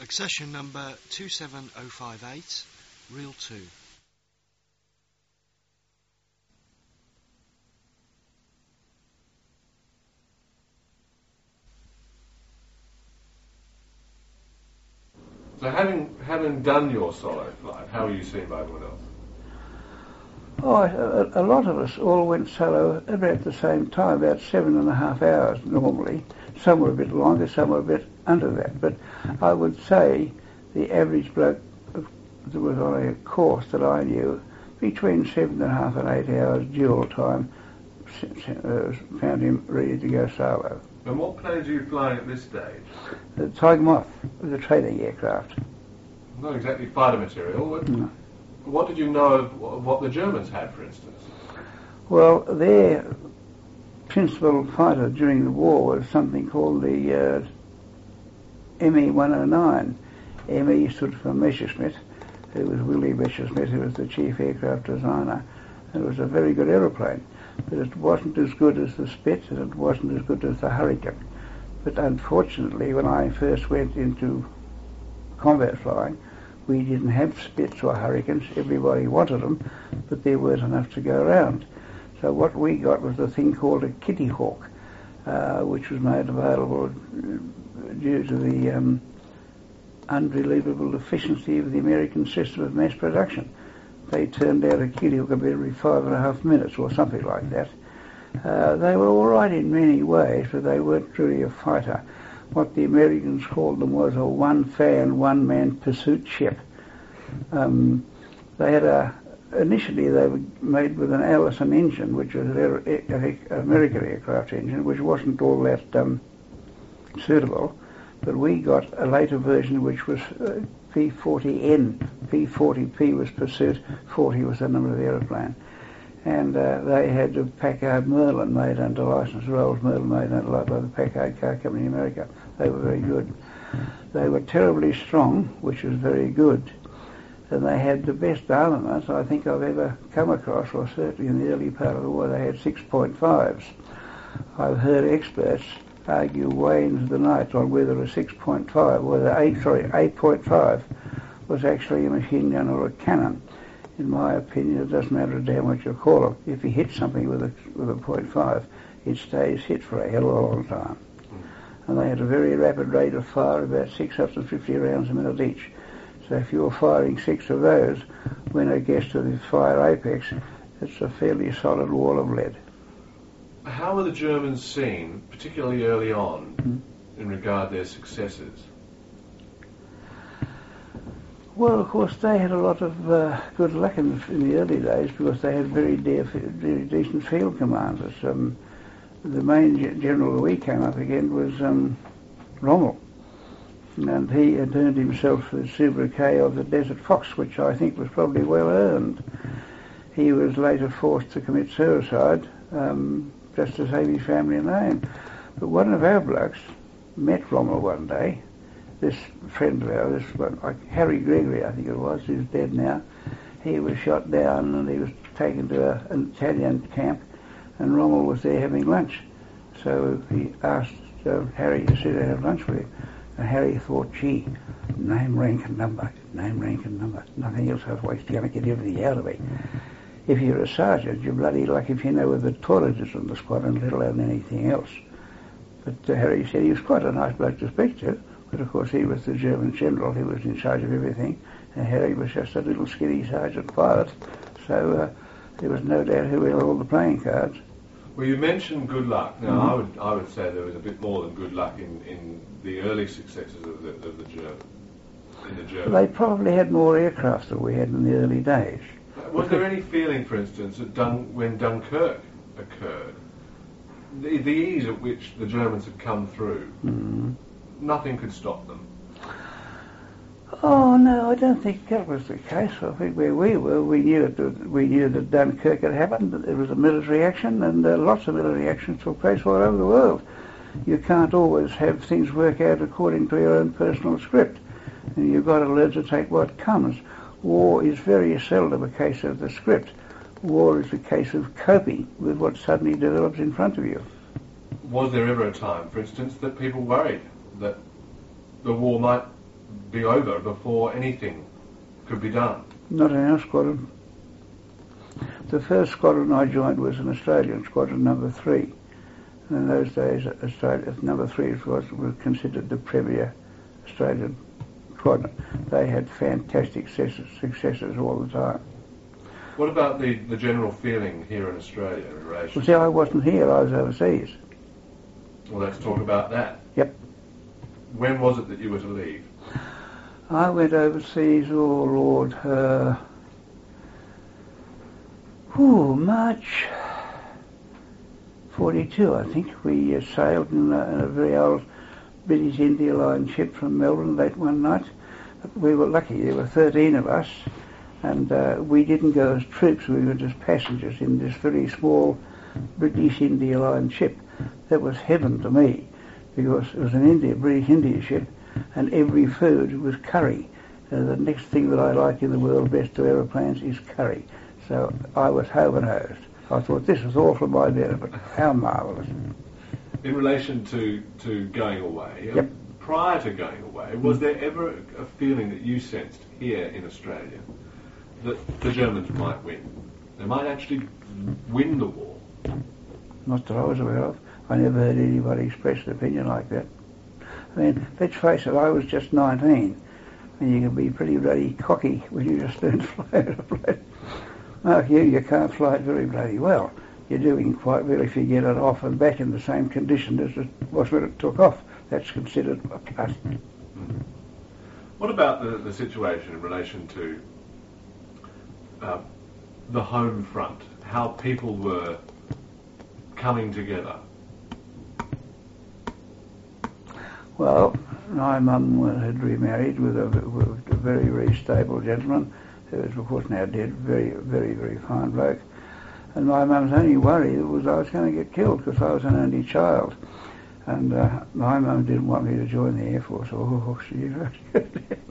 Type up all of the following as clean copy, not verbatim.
Accession number 27058, reel 2. So having done your solo flight, how were you seen by everyone else? Oh, a lot of us all went solo about the same time, about 7.5 hours normally. Some were a bit longer, some were a bit under that. But I would say the average bloke that was on a course that I knew, between 7.5 and 8 hours dual time, found him ready to go solo. And what planes are you flying at this stage? The Tiger Moth was a training aircraft. Not exactly fighter material. No. What did you know of what the Germans had, for instance? Well, their principal fighter during the war was something called the ME-109. ME stood for Messerschmitt. It was Willy Messerschmitt who was the chief aircraft designer. It was a very good aeroplane, but it wasn't as good as the Spitz and it wasn't as good as the Hurricane. But unfortunately, when I first went into combat flying, we didn't have Spitz or Hurricanes. Everybody wanted them, but there weren't enough to go around. So what we got was a thing called a Kitty Hawk, which was made available due to the unbelievable efficiency of the American system of mass production. They turned out a Kitty Hawk every 5.5 minutes or something like that. They were all right in many ways, but they weren't really a fighter. What the Americans called them was a one-fan, one-man pursuit ship. They had initially they were made with an Allison engine, which was an American aircraft engine, which wasn't all that suitable. But we got a later version which was P-40N. P-40P was pursuit, 40 was the number of the aeroplane. And they had a Packard Merlin made under license, Rolls Merlin made under license by the Packard Car Company in America. They were very good. They were terribly strong, which was very good. And they had the best armament I think I've ever come across, or certainly in the early part of the war. They had 6.5s. I've heard experts argue way into the night on whether a 6.5, whether 8.5 was actually a machine gun or a cannon. In my opinion, it doesn't matter a damn what you call them. If you hit something with a .5, it stays hit for a hell of a long time. And they had a very rapid rate of fire, about 650 rounds a minute each. So if you were firing 6 of those, when it gets to the fire apex, it's a fairly solid wall of lead. How were the Germans seen, particularly early on, in regard to their successes? Well, of course, they had a lot of good luck in the early days because they had very decent field commanders. The main general that we came up against was Rommel, and he had earned himself the sobriquet of the Desert Fox, which I think was probably well earned. He was later forced to commit suicide just to save his family name. But one of our blokes met Rommel one day. This friend of ours, Harry Gregory, I think it was, who's dead now, he was shot down and he was taken to an Italian camp, and Rommel was there having lunch. So he asked Harry to sit and have lunch with him. And Harry thought, gee, name, rank and number, nothing else, otherwise he's going to get everything out of me. If you're a sergeant, you're bloody lucky if you know where the toilet is on the squadron, let alone anything else. But Harry said he was quite a nice bloke to speak to. But of course he was the German general who was in charge of everything, and Harry was just a little skinny sergeant pilot, so there was no doubt who held all the playing cards. Well, you mentioned good luck. Now, I would say there was a bit more than good luck in the early successes of the Germans. They probably had more aircraft than we had in the early days. Was there any feeling, for instance, when Dunkirk occurred, the ease at which the Germans had come through? Nothing could stop them. Oh no, I don't think that was the case. I think where we were, we knew that Dunkirk had happened. That it was a military action, and lots of military actions took place all over the world. You can't always have things work out according to your own personal script, and you've got to learn to take what comes. War is very seldom a case of the script. War is a case of coping with what suddenly develops in front of you. Was there ever a time, for instance, that people worried that the war might be over before anything could be done. Not in our squadron. The first squadron I joined was an Australian squadron, number 3. And in those days, Australia, number 3 was considered the premier Australian squadron. They had fantastic successes all the time. What about the general feeling here in Australia in relation? Well, see, I wasn't here, I was overseas. Well, let's talk about that. Yep. When was it that you were to leave? I went overseas, oh Lord, March 42, I think. We sailed in a very old British India Line ship from Melbourne late one night. We were lucky, there were 13 of us, and we didn't go as troops, we were just passengers in this very small British India Line ship. That was heaven to me, because it was an British India ship, and every food was curry. The next thing that I like in the world best to aeroplanes is curry. So I was home-and-hosed. I thought, this is all for my benefit. How marvellous. In relation to going away, Yep. Prior to going away, was there ever a feeling that you sensed here in Australia that the Germans might win? They might actually win the war? Not that I was aware of. I never heard anybody express an opinion like that. I mean, let's face it, I was just 19, and you can be pretty bloody cocky when you just learn to fly an aeroplane. Now, you can't fly it very bloody well. You're doing quite well if you get it off and back in the same condition as it was when it took off. That's considered a plus. Mm-hmm. What about the situation in relation to the home front? How people were coming together? Well, my mum had remarried with a very, very stable gentleman who is, of course, now dead, very, very, very fine bloke. And my mum's only worry was I was going to get killed because I was an only child. And my mum didn't want me to join the Air Force. Oh, the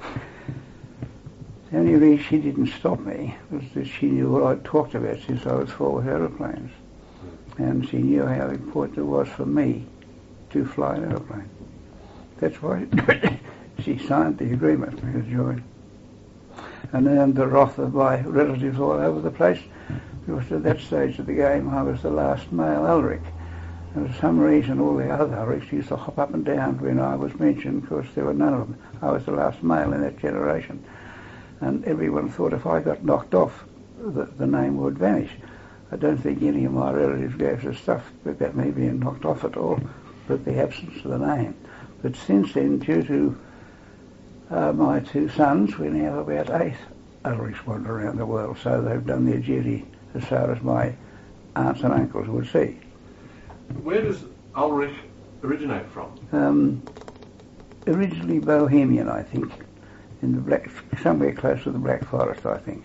only reason she didn't stop me was that she knew what I'd talked about since I was 4 with aeroplanes. And she knew how important it was for me to fly an aeroplane. That's why she signed the agreement for me to join. And then the wrath of my relatives all over the place, because at that stage of the game I was the last male Ulrich. And for some reason all the other Ulrichs used to hop up and down when I was mentioned, because there were none of them. I was the last male in that generation. And everyone thought if I got knocked off, the name would vanish. I don't think any of my relatives gave us stuff about me being knocked off at all, but the absence of the name. But since then, due to my 2 sons, we now have about 8 Ulrichs wander around the world, so they've done their duty as far as my aunts and uncles would see. Where does Ulrich originate from? Originally Bohemian, I think, in the somewhere close to the Black Forest, I think.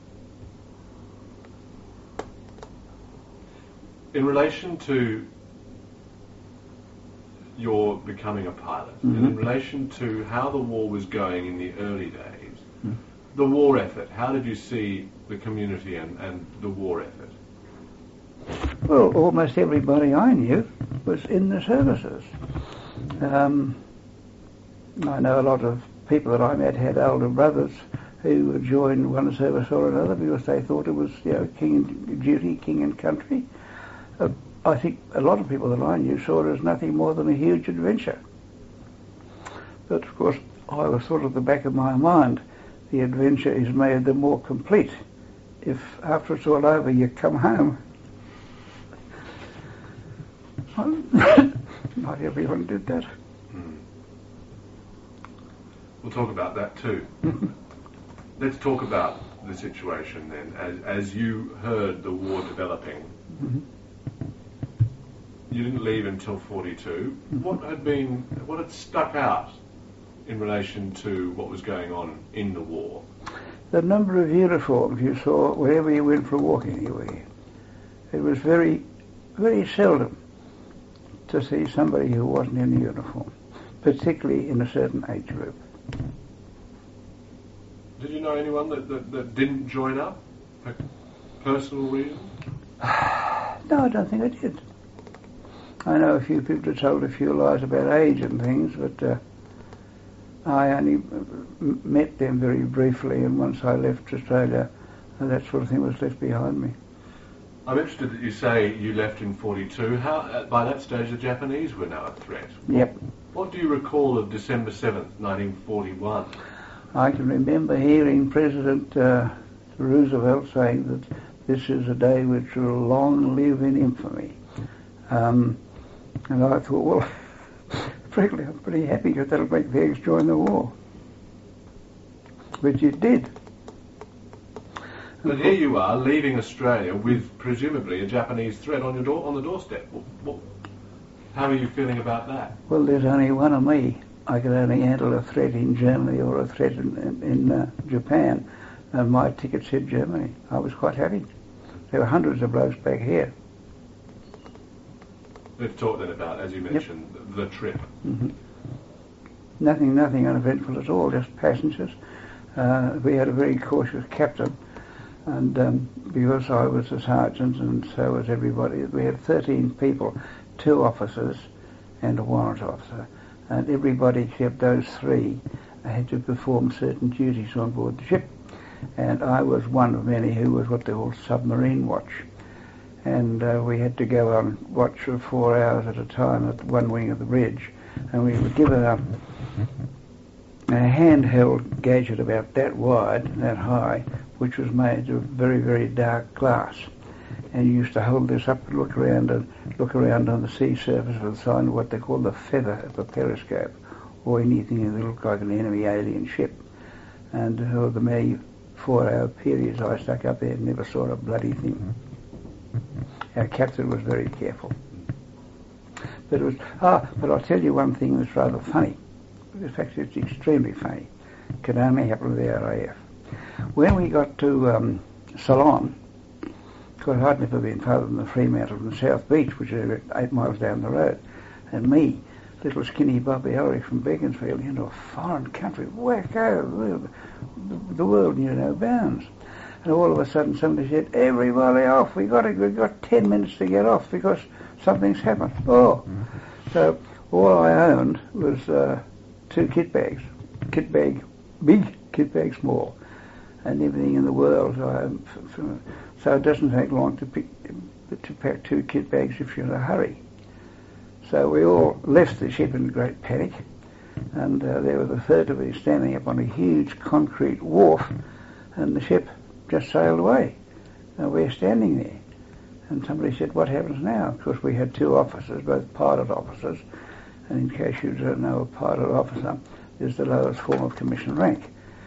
In relation to your becoming a pilot, Mm-hmm. and in relation to how the war was going in the early days, the war effort, how did you see the community and the war effort? Well, almost everybody I knew was in the services. I know a lot of people that I met had older brothers who had joined one service or another because they thought it was, king and duty, king and country. I think a lot of people that I knew saw it as nothing more than a huge adventure. But of course, I was sort of at the back of my mind, the adventure is made the more complete if after it's all over you come home. Not everyone did that. We'll talk about that too. Let's talk about the situation then. As you heard the war developing, you didn't leave until 42. What had stuck out in relation to what was going on in the war? The number of uniforms you saw wherever you went for a walk anywhere. It was very, very seldom to see somebody who wasn't in a uniform, particularly in a certain age group. Did you know anyone that didn't join up for personal reasons? No, I don't think I did. I know a few people have told a few lies about age and things, but I only met them very briefly, and once I left Australia, that sort of thing was left behind me. I'm interested that you say you left in 42. How, by that stage, the Japanese were now a threat. Yep. What do you recall of December 7th, 1941? I can remember hearing President Roosevelt saying that this is a day which will long live in infamy. And I thought, well, frankly, I'm pretty happy because that'll make the Eggs join the war. Which it did. But here you are, leaving Australia with presumably a Japanese threat on the doorstep. How are you feeling about that? Well, there's only one of me. I could only handle a threat in Germany or a threat in Japan, and my ticket said Germany. I was quite happy. There were hundreds of blokes back here. Let's talk then about, as you mentioned, the trip. Mm-hmm. Nothing uneventful at all, just passengers. We had a very cautious captain, and because I was a sergeant and so was everybody, we had 13 people, 2 officers and a warrant officer, and everybody except those 3 had to perform certain duties on board the ship, and I was one of many who was what they call submarine watch, and we had to go on watch for 4 hours at a time at one wing of the bridge, and we were given a handheld gadget about that wide, that high, which was made of very, very dark glass. And you used to hold this up and look around on the sea surface with the sign of what they call the feather of a periscope, or anything that looked like an enemy alien ship. And over the many 4-hour periods I stuck up there and never saw a bloody thing. Our captain was very careful. But it was but I'll tell you one thing that's rather funny. In fact, it's extremely funny. It could only happen with the RAF. When we got to Ceylon, because I'd never been farther than the Fremantle and the South Beach, which is 8 miles down the road, and me, little skinny Bobby Ulrich from Beaconsfield, into a foreign country, wacko, the world knew no bounds. And all of a sudden somebody said, everybody off, we've got 10 minutes to get off because something's happened. Oh, so all I owned was 2 kit bags, kit bag big, kit bag small, and everything in the world. So it doesn't take long to pack 2 kit bags if you're in a hurry. So we all left the ship in great panic, and there were the 3rd of us standing up on a huge concrete wharf, and the ship just sailed away. And we're standing there. And somebody said, what happens now? Of course, we had 2 officers, both pilot officers, and in case you don't know, a pilot officer is the lowest form of commission rank.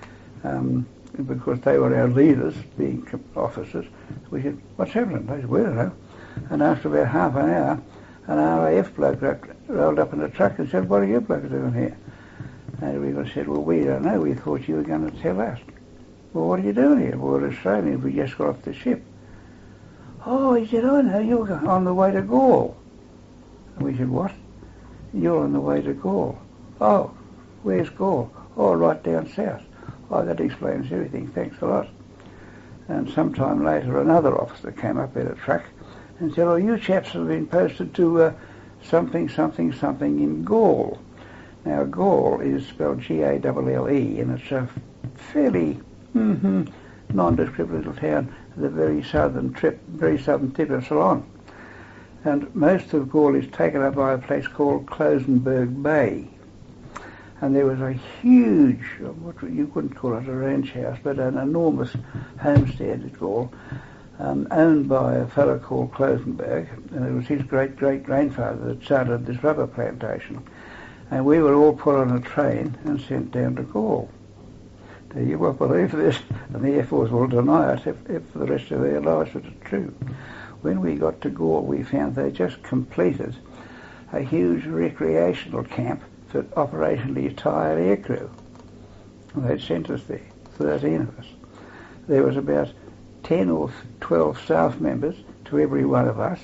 Because they were our leaders, being officers, we said, what's happening? They said, we don't know. And after about half an hour, an RAF bloke rolled up in a truck and said, what are you blokes doing here? And we said, well, we don't know. We thought you were going to tell us. Well, what are you doing here? Well, we're Australians. We just got off the ship. Oh, he said, I know. You're on the way to Gaul. And we said, what? You're on the way to Gaul. Oh, where's Gaul? Oh, right down south. Oh, that explains everything. Thanks a lot. And sometime later, another officer came up in a truck and said, oh, you chaps have been posted to something in Gaul. Now, Gaul is spelled G-A-L-L-E, and it's a fairly nondescript little town at the very southern tip of Ceylon. And most of Gaul is taken up by a place called Closenberg Bay. And there was a huge, you couldn't call it a ranch house, but an enormous homestead at Gaul, owned by a fellow called Closenberg, and it was his great-great-grandfather that started this rubber plantation. And we were all put on a train and sent down to Gaul. Now, you won't believe this, and the Air Force will deny it if for the rest of their lives it's true. When we got to Gaul, we found they just completed a huge recreational camp for operationally tired aircrew. And they'd sent us there, 13 of us. There was about 10 or 12 staff members to every one of us,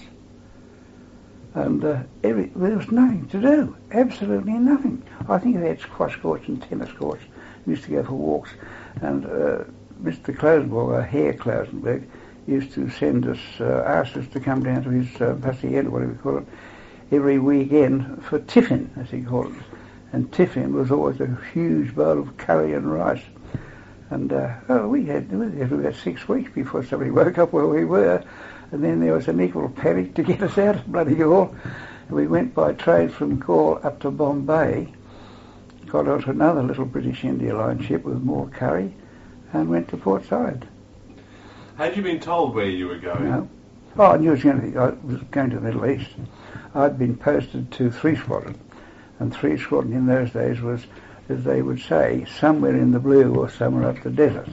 and there was nothing to do, absolutely nothing. I think they had squash courts and tennis courts. We used to go for walks, and Mr. Closenberg, Herr Closenberg, used to send us, ask us to come down to his hacienda, whatever you call it, every weekend for tiffin, as he called it. and tiffin was always a huge bowl of curry and rice. And we had about 6 weeks before somebody woke up where we were, and then there was an equal panic to get us out of bloody Gaul. We went by train from Gaul up to Bombay, got onto another little British India Line ship with more curry, and went to Port Said. Had you been told where you were going? No. Oh, I knew I was going to the Middle East. I'd been posted to 3 Squadron, and 3 Squadron in those days was, as they would say, somewhere in the blue or somewhere up the desert.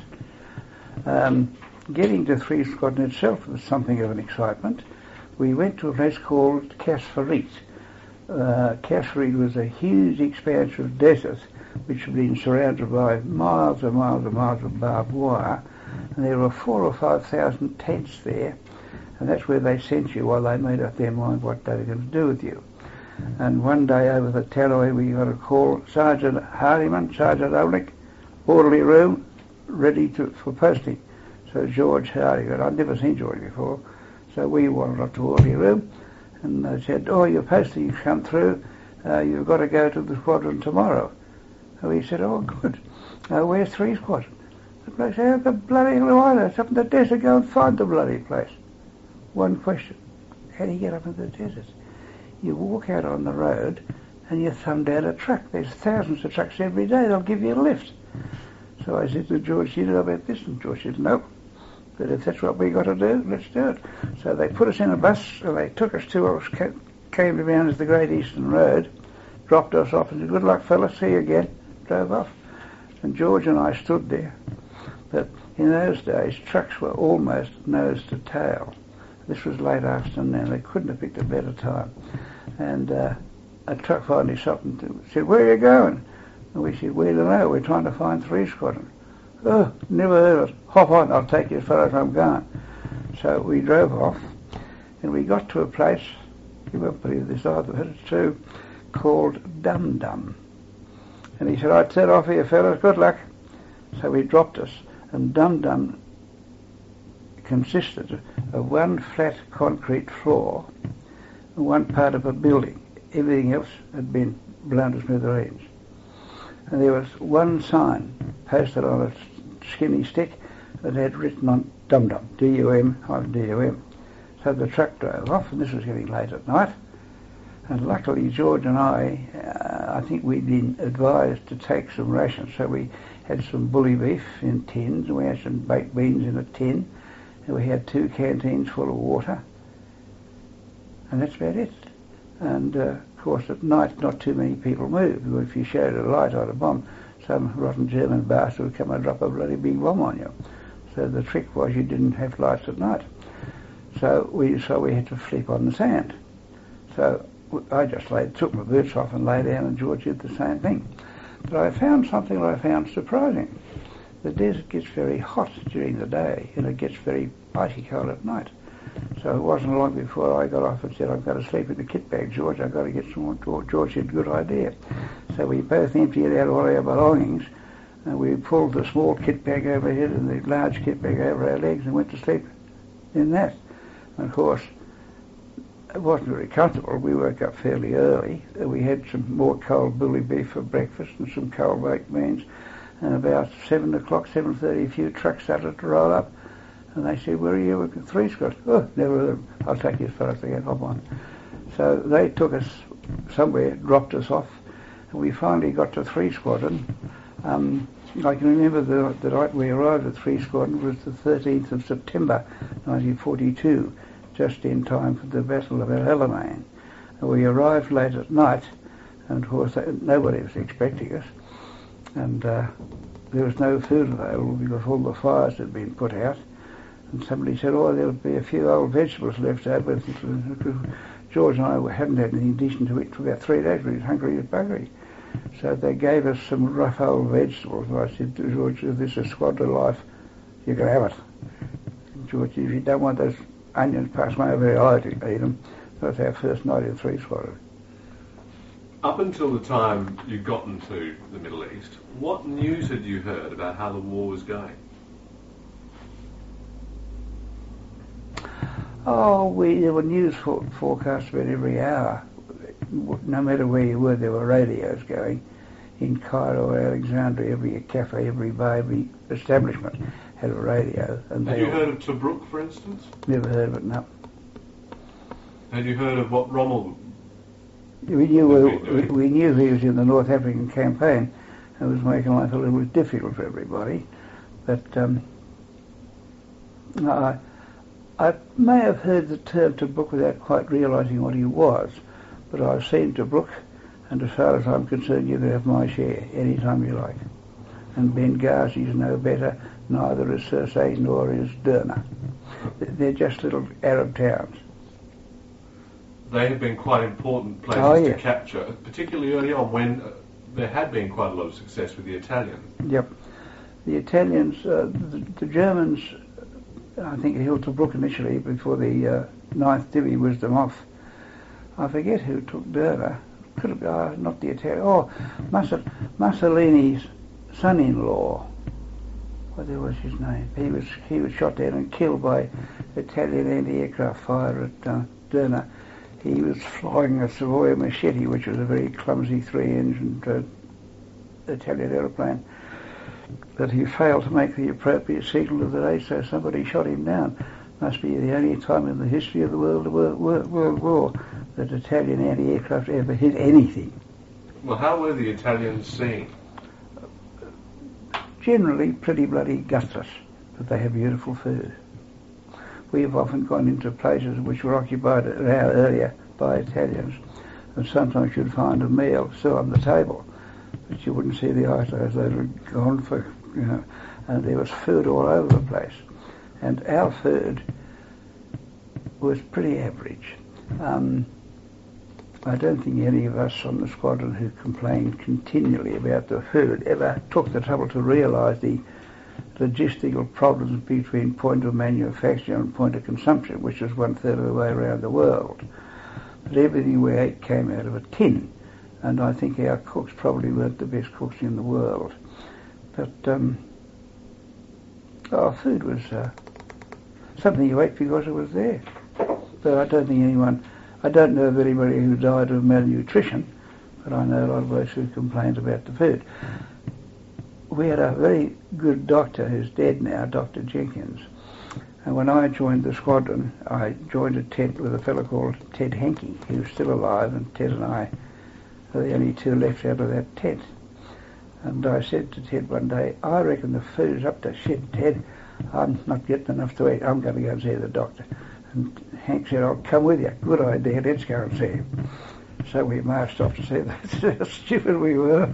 Getting to 3 Squadron itself was something of an excitement. We went to a place called Kasfarit. Kasfarit was a huge expanse of desert which had been surrounded by miles and miles and miles of barbed wire, and there were 4,000 or 5,000 tents there, and that's where they sent you while they made up their mind what they were going to do with you. And one day over the Talloy we got a call, Sergeant Hardiman, Sergeant Olnick, orderly room, ready for posting. So George Hardiman, I'd never seen George before, so we wandered up to orderly room, and they said, oh, your posting, you've come through, you've got to go to the squadron tomorrow. And we said, oh, good. Where's 3 Squadron? The bloke said, how the bloody hell do I know? It's up in the desert, go and find the bloody place. One question, how do you get up into the desert? You walk out on the road and you thumb down a truck. There's thousands of trucks every day, they'll give you a lift. So I said to George, you know about this? And George said, no. But if that's what we got to do, let's do it. So they put us in a bus, and they took us to what came around as the Great Eastern Road, dropped us off and said, good luck fellas, see you again. Drove off. And George and I stood there. But in those days, trucks were almost nose to tail. This was late afternoon, they couldn't have picked a better time. And a truck finally stopped and said, where are you going? And we said, we don't know, we're trying to find 3 Squadron. Oh, never heard of it. Hop on, I'll take you as far as I'm going. So we drove off, and we got to a place, you won't believe this either, but it's true, called Dum Dum. And he said, I'd set off here, fellas, good luck. So he dropped us, and Dum Dum consisted of one flat concrete floor and one part of a building. Everything else had been blown to smithereens. And there was one sign posted on a skinny stick that had written on Dum Dum, D-U-M, D-U-M. So the truck drove off, and this was getting late at night. And luckily George and I think we'd been advised to take some rations. So we had some bully beef in tins, and we had some baked beans in a tin, and we had 2 canteens full of water. And that's about it. And of course at night not too many people moved. If you showed a light on a bomb, some rotten German bastard would come and drop a bloody big bomb on you. So the trick was you didn't have lights at night. So we had to sleep on the sand. So I just took my boots off and lay down, and George did the same thing. But I found something that I found surprising. The desert gets very hot during the day, and it gets very icy cold at night. So it wasn't long before I got off and said, I've got to sleep in the kit bag, George, I've got to get some more. George said, good idea. So we both emptied out all our belongings, and we pulled the small kit bag overhead and the large kit bag over our legs and went to sleep in that. And of course, it wasn't very comfortable. We woke up fairly early. We had some more cold bully beef for breakfast and some cold baked beans. And about 7 o'clock, 7:30, a few trucks started to roll up. And they said, where are you? 3 Squadron. Oh, never heard of them. I'll take you as far as I can. Hop on. So they took us somewhere, dropped us off, and we finally got to 3 Squadron. I can remember the night we arrived at 3 Squadron was the 13th of September 1942, just in time for the Battle of El Alamein. And we arrived late at night, and of course nobody was expecting us, and there was no food available because all the fires had been put out. And somebody said, oh, there would be a few old vegetables left over. George and I hadn't had anything decent to eat for about 3 days. We were hungry as buggery. So they gave us some rough old vegetables. And I said to George, if this is squadron life, you can have it. And George, if you don't want those onions passed my over, I'll eat them. That was our first night in 3 Squadron. Up until the time you'd gotten to the Middle East, what news had you heard about how the war was going? Oh, there were news forecasts about every hour. no matter where you were, there were radios going. In Cairo, Alexandria, every cafe, every bar, every establishment had a radio. And Had you heard of Tobruk, for instance? Never heard of it, no. Had you heard of what Rommel... We knew he was in the North African campaign and was making life a little bit difficult for everybody. But I may have heard the term Tobruk without quite realising what he was, but I've seen Tobruk, and as far as I'm concerned, you can have my share any time you like. And Benghazi's no better, neither is Sirte nor is Derna. They're just little Arab towns. They have been quite important places yes. to capture, particularly early on when there had been quite a lot of success with the Italians. Yep. The Italians, the Germans, I think held Tobruk initially before the 9th Divi was them off. I forget who took Derna. Could have been, not the Italian. Oh, Mussolini's son-in-law. What was his name? He was shot down and killed by Italian anti-aircraft fire at Derna. He was flying a Savoia Machete, which was a very clumsy 3-engined Italian aeroplane. But he failed to make the appropriate signal of the day, so somebody shot him down. Must be the only time in the history of the World War that Italian anti-aircraft ever hit anything. Well, how were the Italians seen? Generally pretty bloody gutless, but they have beautiful food. We've often gone into places which were occupied an hour earlier by Italians, and sometimes you'd find a meal still on the table, but you wouldn't see the itos. They were gone for, and there was food all over the place. And our food was pretty average. I don't think any of us on the squadron who complained continually about the food ever took the trouble to realise the logistical problems between point of manufacture and point of consumption, which was 1/3 of the way around the world. But everything we ate came out of a tin, and I think our cooks probably weren't the best cooks in the world. But our food was something you ate because it was there. But I don't know of anybody who died of malnutrition, but I know a lot of those who complained about the food. We had a very good doctor who's dead now, Dr. Jenkins. And when I joined the squadron, I joined a tent with a fellow called Ted Henke, who's still alive, and Ted and I are the only two left out of that tent. And I said to Ted one day, I reckon the food's up to shit, Ted. I'm not getting enough to eat. I'm going to go and see the doctor. And Hank said, I'll come with you. Good idea, let's go and see him. So we marched off to see how stupid we were.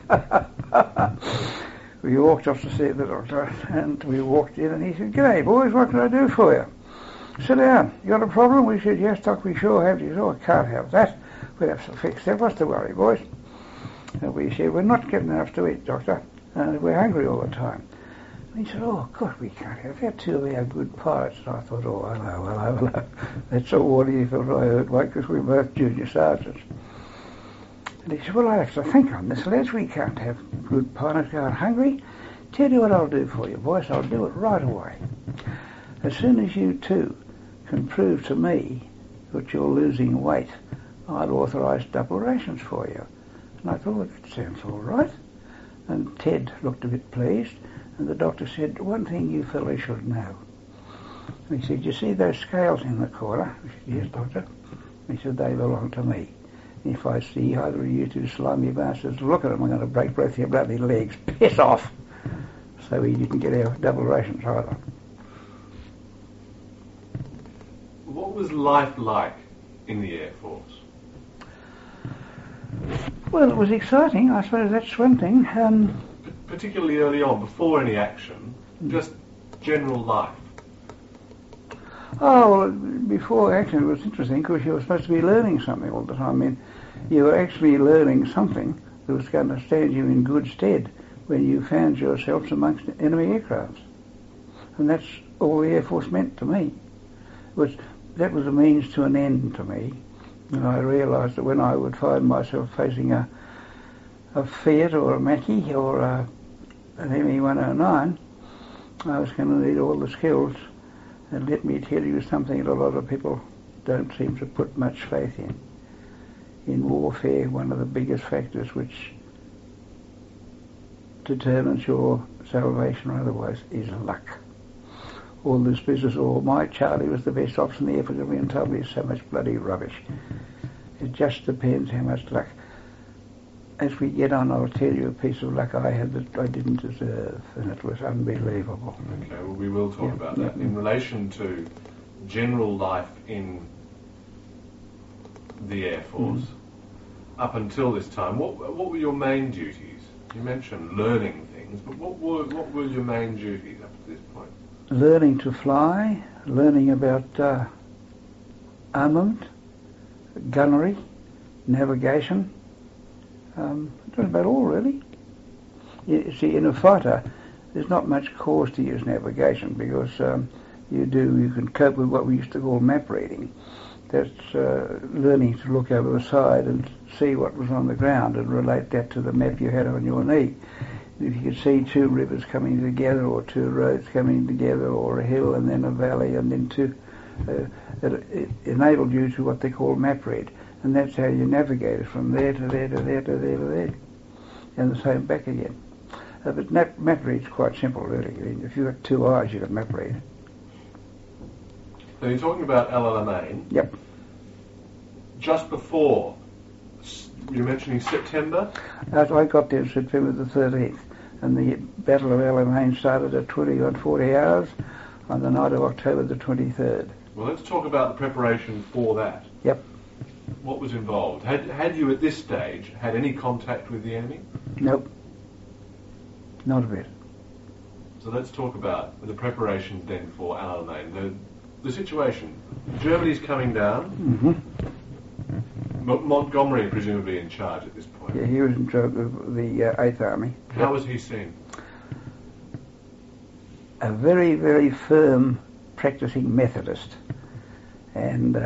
We walked off to see the doctor, and we walked in, and he said, G'day, boys, what can I do for you? Sit down. You got a problem? We said, yes, Doc, we sure have. He said, oh, I can't have that. We'll have to fix that. What's the worry, boys? And we said, we're not getting enough to eat, Doctor. We're hungry all the time. And he said, oh, God, we can't have that. Two of our good pilots. And I thought, oh, hello. That's a warning if ever I heard one, because we're both junior sergeants. And he said, well, I have to think on this, lads. We can't have good pilots going hungry. Tell you what I'll do for you, boys. I'll do it right away. As soon as you two can prove to me that you're losing weight, I'll authorise double rations for you. And I thought, that sounds all right. And Ted looked a bit pleased, and the doctor said, one thing you fellows should know. And he said, you see those scales in the corner? I said, yes, Doctor. He said, they belong to me. If I see either of you two slimy bastards look at them, I'm going to break both your bloody legs. Piss off! So he didn't get our double rations either. What was life like in the Air Force? Well, it was exciting. I suppose that's one thing. Particularly early on, before any action, just general life. Oh, well, before action it was interesting because you were supposed to be learning something all the time. I mean, you were actually learning something that was going to stand you in good stead when you found yourselves amongst enemy aircraft. And that's all the Air Force meant to me. That was a means to an end to me. And I realised that when I would find myself facing a Fiat or a Macchi or an ME-109, I was going to need all the skills. And let me tell you something that a lot of people don't seem to put much faith in. in warfare, one of the biggest factors which determines your salvation or otherwise is luck. All this business, my Charlie was the best officer in the air force, and told me so much bloody rubbish. It just depends how much luck. As we get on, I'll tell you a piece of luck I had that I didn't deserve, and it was unbelievable. Okay, well, we will talk about that. In relation to general life in the Air Force, up until this time, what were your main duties? You mentioned learning things, but what were your main duties up to this point? Learning to fly, learning about armament, gunnery, navigation. That's about all, really. You see, in a fighter, there's not much cause to use navigation because you can cope with what we used to call map reading. That's learning to look over the side and see what was on the ground and relate that to the map you had on your knee. If you could see two rivers coming together or two roads coming together or a hill and then a valley and then two, it enabled you to what they call map read. And that's how you navigated from there to there to there to there to there. And the same back again. But map read's quite simple, really. If you've got two eyes, you've got map read. So you're talking about El Alamein. Yep. Just before, you're mentioning September? I got there September the 13th, and the Battle of El Alamein started at 40 hours on the night of October the 23rd. Well, let's talk about the preparation for that. Yep. What was involved? Had you at this stage had any contact with the enemy? Nope. Not a bit. So let's talk about the preparation then for El Alamein. The situation. Germany's coming down. Mm-hmm. Montgomery presumably in charge at this point. Yeah, he was in charge of the 8th Army. How was he seen? A very, very firm practicing Methodist. And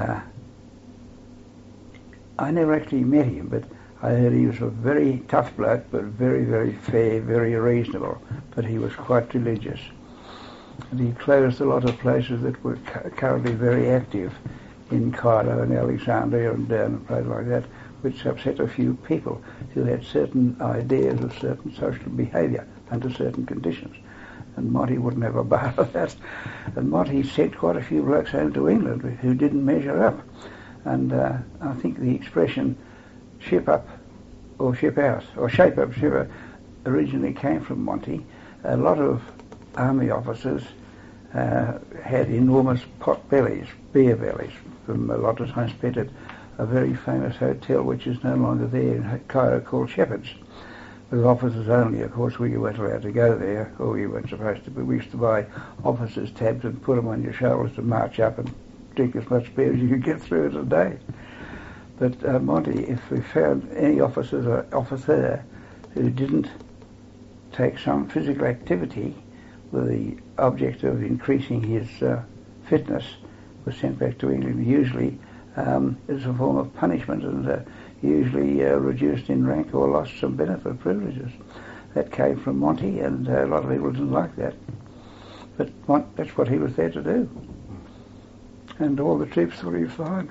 I never actually met him, but I heard he was a very tough bloke, but very, very fair, very reasonable. But he was quite religious. And he closed a lot of places that were currently very active in Cairo and Alexandria and down and places like that, which upset a few people who had certain ideas of certain social behaviour under certain conditions. And Monty wouldn't have a bar of that. And Monty sent quite a few blokes home to England who didn't measure up. And I think the expression ship up or ship out, or shape up, ship out, originally came from Monty. A lot of army officers had enormous pot bellies, beer bellies, from a lot of time spent at a very famous hotel which is no longer there in Cairo called Shepherd's. With officers only, of course. We weren't allowed to go there, or we weren't supposed to, but we used to buy officers' tabs and put them on your shoulders to march up and drink as much beer as you could get through it a day. But Monty, if we found any officer who didn't take some physical activity with the object of increasing his fitness, was sent back to England, usually as a form of punishment, and usually reduced in rank or lost some benefit privileges. That came from Monty, and a lot of people didn't like that. But that's what he was there to do. And all the troops thought he was fine.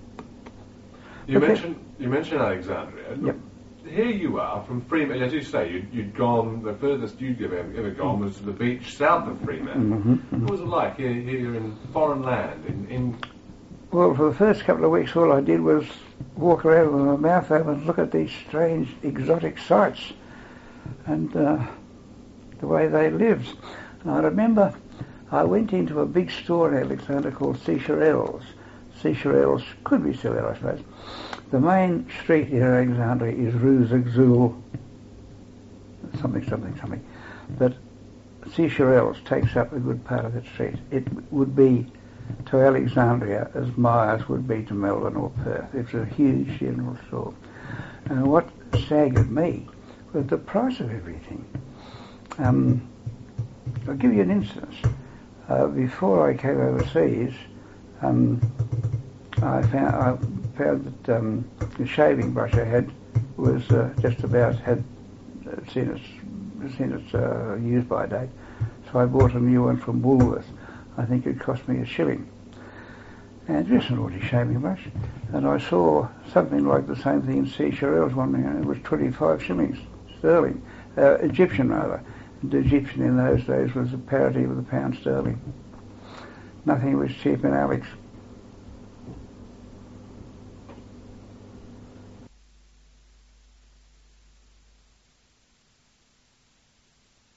You mentioned Alexandria. Yep. Here you are from Fremantle. As you say, you'd gone, the furthest you'd ever gone was to the beach south of Fremantle. Mm-hmm. What was it like here in foreign land? Well, for the first couple of weeks, all I did was walk around with my mouth open and look at these strange, exotic sights and the way they lived. And I remember I went into a big store in Alexandria called Seychelles. Seychelles could be still there, I suppose. The main street in Alexandria is Rue Zigzul, something. But Seychelles takes up a good part of that street. It would be to Alexandria as Myers would be to Melbourne or Perth. It's a huge general store. And what staggered me was the price of everything. I'll give you an instance. Before I came overseas, I found that the shaving brush I had was just about had seen its use by date. So I bought a new one from Woolworth. I think it cost me $1. and just an ordinary shaving brush. And I saw something like the same thing in Seychelles one day, and it was 25 shillings sterling, Egyptian rather. The Egyptian in those days was a parity with the pound sterling. Nothing was cheap in Alex.